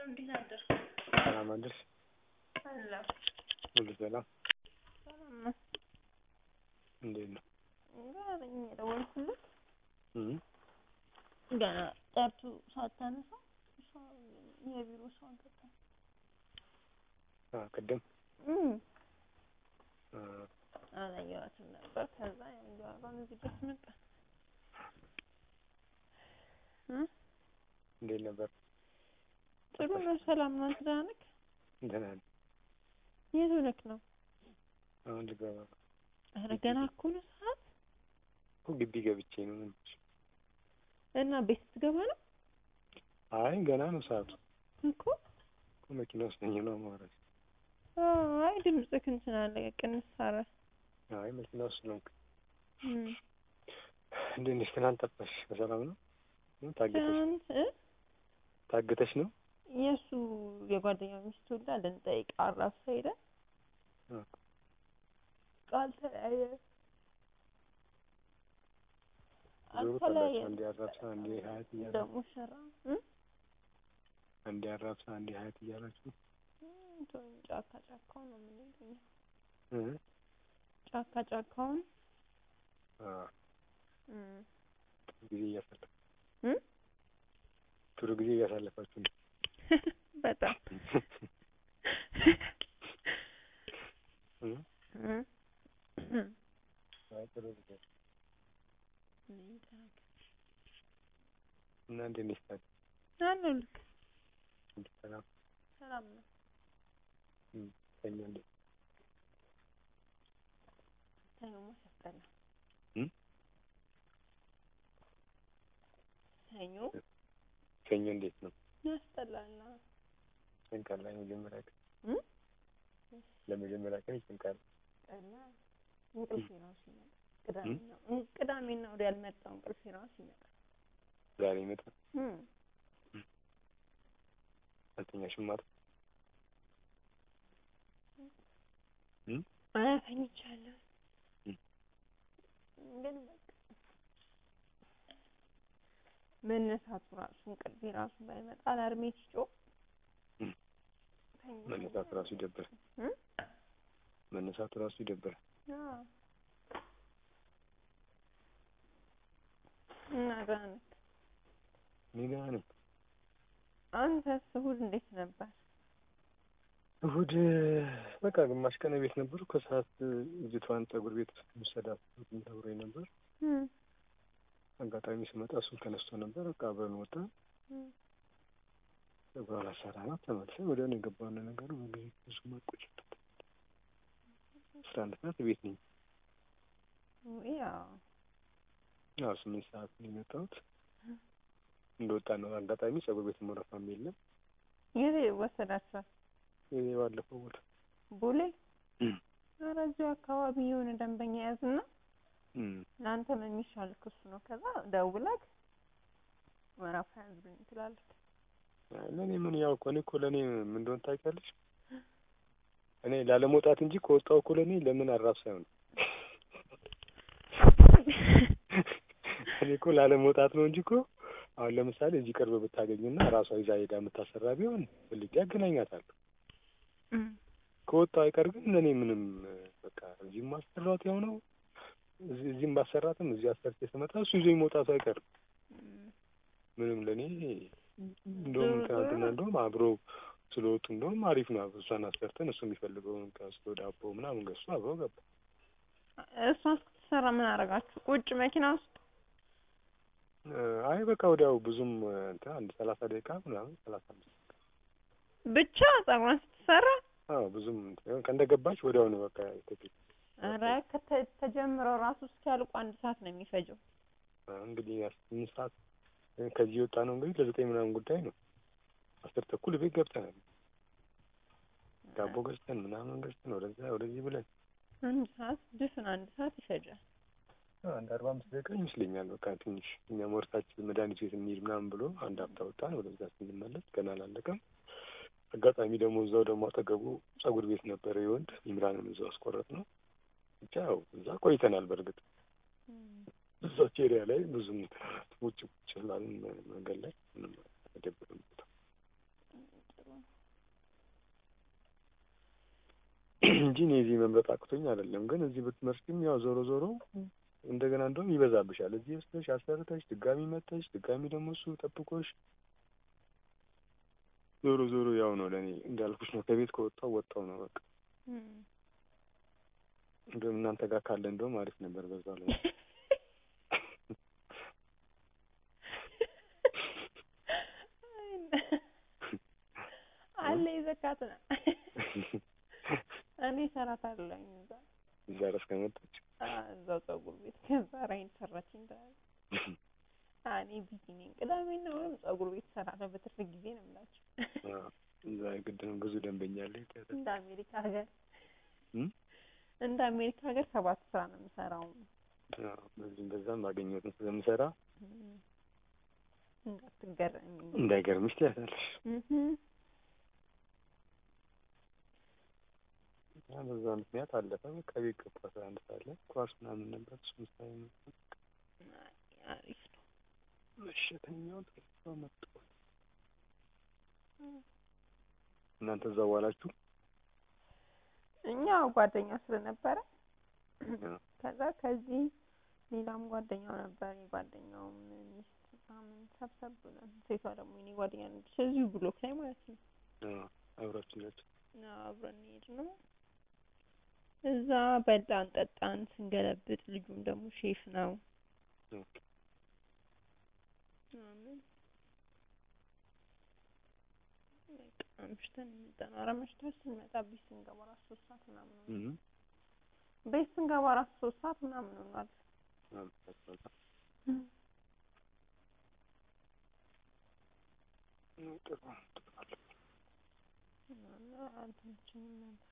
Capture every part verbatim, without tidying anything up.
እንዴት አደርክ? ሰላም አደርሽ? አለሁ። ሁሉ ሰላም? ሰላም ነው። እንዴት ነው? ገና ነኝ የደወልኩልህ። እም ገና ጠርቶ ሳታነሳ እሷ የቢሮ ሰው ገባ። አ ቅድም እም አ አላየኋትም ነበር። ከዛ ያንጋራን እዚህ ድረስ መጣ። እ እንዴት ነበር? ጥሩ ነው። ሰላም ነው። ደህና ነህ? ደህና ነኝ። የት ሆነህ ነው? አሁን ልገባ። ኧረ ገና እኮ ነው ሰዓት። እኮ ግቢ ገብቼ ነው። እና ቤት ስትገባ ነው? አይ ገና ነው ሰዓቱ እኮ እኮ መኪና ውስጥ ነኝ ነው የማወራሽ። አይ ድምፅህ እንትን አለ ቅንስ አለ። አይ መኪና ውስጥ ነው። እም እንዴት ነሽ? ትናንት ጠፋሽ። በሰላም ነው? ታገተሽ ትናንት እ ታገተሽ ነው? የእሱ የጓደኛው ሚስት ወልዳ ልንጠይቅ አራብሳ ሄደን አ ቃል ተለያየ። ዞሮ አልተለያየ አንዴ አራብሳ አንዴ ሀያት እያለ ደግሞ ሸራ እ አንዴ አራብሳ አንዴ ሀያት እያላችሁ እንትን ጫካ ጫካው ነው የምንሄደው እ ጫካ ጫካውን አ እም ጊዜ እያሳለፈ እ ጥሩ ጊዜ እያሳለፋችሁ ነው። በጣም እ እ አይ ጥሩ ጊዜ እና እንዴት ነሽ ታዲያ? አለሁልህ። ሰላም ሰላም ነው። እም ሰኞ እንዴት ሰኞማ ሲያስጠላ። እም ሰኞ ሰኞ እንዴት ነው? ያስጠላል። ይጨንቃል። ለመጀመሪያ ቀን እም ለመጀመሪያ ቀን ይጨንቃል። ቀላ እንቅልፌ ራሱ ይመጣል። ቅዳሜና ቅዳሜና ወዲያ ያልመጣው እንቅልፌ ራሱ ይመጣል። ዛሬ ይመጣል። እም አልተኛሽም ማታ? እም አይ ተኝቻለሁ። እም ግን በቃ መነሳቱ ራሱ እንቅልፌ ራሱ ባይመጣ አላርሜ ሲጮህ እም መነሳቱ ራሱ ይደብራል። እም መነሳቱ ራሱ ይደብራል። አዎ እና ደህና ነህ? እኔ ደህና ነኝ። አንተስ እሑድ እንዴት ነበር? እሑድ በቃ ግማሽ ቀን ቤት ነበርኩ። ከሰዓት ልጅቷን ፀጉር ቤት የምትሰዳት ተብሎኝ ነበር። እም አጋጣሚ ስመጣ እሱ ተነስቶ ነበር። በቃ አብረን ወጣን። እም ፀጉሯን አሰራናት። ተመልሰን ወዲያው ነው የገባነው። ነገሩ በጊዜ ብዙ መቆጨት አስራ አንድ ሰዓት ቤት ነኝ። ያው ያው ስምንት ሰዓት ነው የመጣሁት። እንደወጣን ነው አጋጣሚ ፀጉር ቤት ወረፋም የለም። የት ወሰዳችኋት? ይሄ ባለፈው ቦታ ቦሌ። እም ኧረ እዚሁ አካባቢ የሆነ ደንበኛ ያዝና እም ለአንተም የሚሻልክ እሱ ነው። ከዛ ደውለህ ወረፋ ያዝልኝ ትላለህ። ለእኔ ምን ያው እኮ እኔ እኮ ለእኔ ምን እንደሆነ ታውቂያለሽ? እኔ ላለመውጣት እንጂ ከወጣሁ እኮ ለእኔ ለምን አራብሳ አይሆንም። እኔ እኮ ላለመውጣት ነው እንጂ እኮ አሁን ለምሳሌ እዚህ ቅርብ ብታገኝና ራሷ ይዛ ሄዳ የምታሰራ ቢሆን ፈልጌ አገናኛታለሁ። እም ከወጣሁ አይቀር ግን ለእኔ ምንም በቃ እዚህም ማሰራት ያው ነው። እዚህ እዚህም ባሰራትም እዚህ አሰርቼ ስመጣ እሱ ይዞኝ መውጣቱ አይቀርም። ምንም ለእኔ እንደውም ትናንትና እንደውም አብሮ ስለወጡ እንደውም አሪፍ ነው። እሷን አሰርተን እሱ የሚፈልገውን ከስቶ ዳቦ ምናምን ገዝቶ አብሮ ገባ። እሷን ስትሰራ ምን አደረጋችሁ? ቁጭ መኪና ውስጥ? አይ በቃ ወዲያው ብዙም እንትን አንድ ሰላሳ ደቂቃ ምናምን ሰላሳ አምስት ብቻ ፀጉሯን ስትሰራ? አዎ ብዙም ከእንደገባች ወዲያው ነው በቃ የተገኘ። ኧረ ከተጀመረው ራሱ እስኪያልቁ አንድ ሰዓት ነው የሚፈጀው። እንግዲህ ስምንት ሰዓት ከዚህ የወጣ ነው እንግዲህ ለዘጠኝ ምናምን ጉዳይ ነው። አስር ተኩል ቤት ገብተናል። ዳቦ ገዝተን ምናምን ገዝተን ወደዛ ወደዚህ ብለን አንድ ሰዓት ድፍን አንድ ሰዓት ይፈጃል። አንድ አርባ አምስት ደቂቃ ይመስለኛል። በቃ ትንሽ እኛም ወርታችን መድኃኒት ቤት እንሂድ ምናምን ብሎ አንድ ሀብታ ወጣን። ወደዛ ስንመለስ ገና አላለቀም። አጋጣሚ ደግሞ እዛው ደግሞ አጠገቡ ፀጉር ቤት ነበረ የወንድ ኢምራንም እዛው አስቆረጥ ነው። ብቻ ያው እዛ ቆይተናል። በእርግጥ እዛች ኤሪያ ላይ ብዙም ውጭ ውጭ ስላልን መንገድ ላይ ምንም አይደብርም። እንጂ እኔ እዚህ መምረጥ አቅቶኝ አይደለም። ግን እዚህ ብትመርጪም ያው ዞሮ ዞሮ እንደገና እንደውም ይበዛብሻል። እዚህ ወስደሽ አሰርተሽ ድጋሚ መተሽ ድጋሚ ደግሞ እሱ ጠብቆሽ ዞሮ ዞሮ ያው ነው ለእኔ እንዳልኩሽ ነው። ከቤት ከወጣው ወጣው ነው በቃ። እንደውም እናንተ ጋር ካለ እንደውም አሪፍ ነበር በዛው ላይ አለ ይዘካት ነው። እኔ እሰራታለሁ እዛ እዛ ድረስ ከመጣች እዛው ፀጉር ቤት ከዛ ራይን ሰራች እንዳለ እኔ ቢዚ ነኝ። ቅዳሜና እሑድ ፀጉር ቤት እሰራለሁ በትርፍ ጊዜ ነው የምላቸው። እዛ ግድ ነው ብዙ ደንበኛ አለ። እንደ አሜሪካ ሀገር እንደ አሜሪካ ሀገር ሰባት ስራ ነው የምሰራው። አዎ በዚህም በዛም ባገኘሁት ስለምሰራ እንዳትገረሚ እንዳይገርምሽ ትያታለሽ። ያ በዛ ምክንያት አለፈ። በቃ ቤት ገባ አስራ አንድ ሰዓት ላይ ኳስ ምናምን ነበር እሱን ሳይ ነው። አሪፍ ነው። መሸተኛው ተስፋ መጣሁ። እናንተ እዛው ዋላችሁ? እኛ ጓደኛ ስለነበረ ከዛ ከዚህ ሌላም ጓደኛው ነበር። የጓደኛውም ሚስት ምናምን ሰብሰብ ብለን ሴቷ ደግሞ የኔ ጓደኛ ነች እዚሁ ብሎክ ላይ ማለት ነው። አዎ አብራችሁ ናችሁ? አዎ አብረን ሄድ ነው። እዛ በላን ጠጣን ስንገለብጥ ልጁም ደግሞ ሼፍ ነው። ኦኬ አሜን። አምሽተን መጣን። ኧረ መሽተን ስንመጣ ቤት ስንገባ እራሱ ሶስት ሰዓት ምናምን ነው። ቤት ስንገባ እራሱ ሶስት ሰዓት ምናምን ሆኗል። አልተመቸኝም ነበር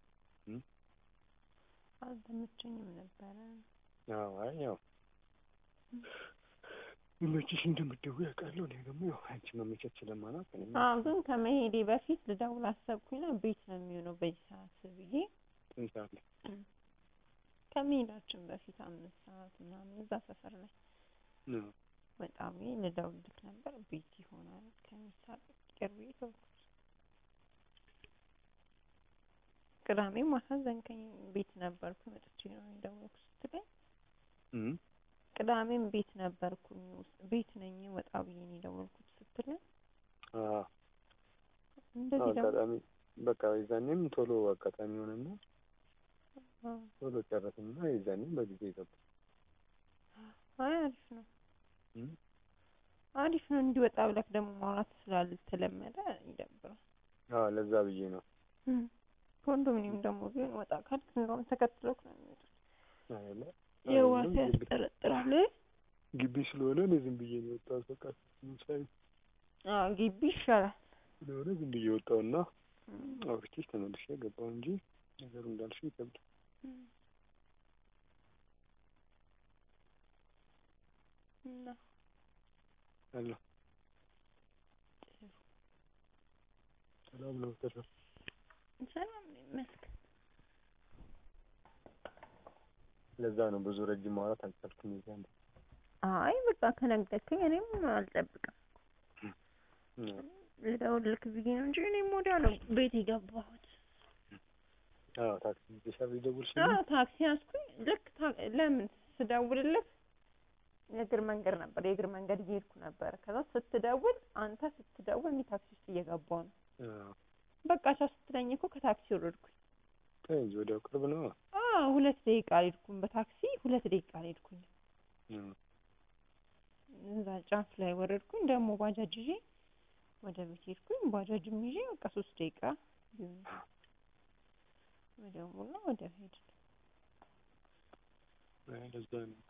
አልተመቸኝም ነበረ። አዎ አይ ያው መቼሽ እንደምትደውይ አውቃለሁ። እኔ ደግሞ ያው አንቺ መመቸት ስለማናውቅ እኔ አዎ ግን ከመሄዴ በፊት ልደውል አሰብኩኝ ነው ቤት ነው የሚሆነው በዚህ ሰዓት ብዬ ስንት ሰዓት ላይ ከመሄዳችን በፊት አምስት ሰዓት ምናምን እዛ ሰፈር ላይ በጣም ልደውልልክ ነበር ቤት ይሆናል ከሚሳቅ ቅርቤ ተውኩት። ቅዳሜ ማሳዘንከኝ ቤት ነበርኩ መጥቼ ነው የደወልኩት ስትለኝ ቅዳሜም ቤት ነበርኩኝ ቤት ነኝ ወጣ ብዬ ነው የደወልኩት ስትለኝ አዎ እንደዚህ ደግሞ አጋጣሚ በቃ የዛኔም ቶሎ አጋጣሚ ሆነና ቶሎ ጨረስንና የዛኔም በጊዜ ገባ። አይ አሪፍ ነው አሪፍ ነው። እንዲወጣ ብለክ ደግሞ ማውራት ስላልተለመደ ይደብራል። አዎ ለዛ ብዬ ነው። ኮንዶሚኒየም ደግሞ ቢሆን ወጣ ካልክ እንደውም ተከትሎክ ነው የሚወጡት። አይደለ የዋሰ ያስጠረጥራል። ግቢ ስለሆነ እኔ ዝም ብዬ ነው የወጣሁት። በቃ ሳይ አዎ ግቢ ይሻላል ስለሆነ ዝም ብዬ ወጣሁና አውርቼ ተመልሼ ገባሁ እንጂ ነገሩ እንዳልሽው ይከብዳል። እና አሎ ሰላም ነው ተሰ ሰላም ነው ይመስገን። ለዛ ነው ብዙ ረጅም ማውራት አልቻልኩም ይዛን። አይ በቃ ከነገርከኝ እኔም አልጠብቅም ልደውልልክ ብዬ ነው እንጂ እኔም ወዲያ ነው ቤት የገባሁት። አዎ ታክሲ ይዘሻል ልደውልሽ? አዎ ታክሲ ያዝኩኝ። ልክ ለምን ስደውልልክ የእግር መንገድ ነበር የእግር መንገድ እየሄድኩ ነበር። ከዛ ስትደውል አንተ ስትደውል እኔ ታክሲ ውስጥ እየገባሁ ነው። አዎ በቃ ቻው ስትለኝ እኮ ከታክሲ ወረድኩኝ። ተይኝ ወዲያው ቅርብ ነው። አዎ ሁለት ደቂቃ አልሄድኩም በታክሲ ሁለት ደቂቃ አልሄድኩም። እዛ ጫፍ ላይ ወረድኩኝ። ደግሞ ባጃጅ ይዤ ወደ ቤት ሄድኩኝ። ባጃጅም ይዤ በቃ ሶስት ደቂቃ ወዲያው ሙላ ወደ ሄድ አይ ለዛ ነው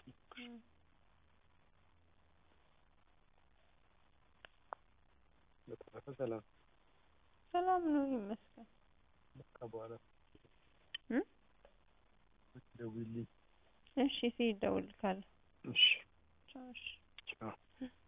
በተረፈ ሰላም ሰላም ነው ይመስገን። በቃ በኋላ እ ደውዪልኝ። እሺ ሲደውልልካለሁ። እሺ ቻው። ቻው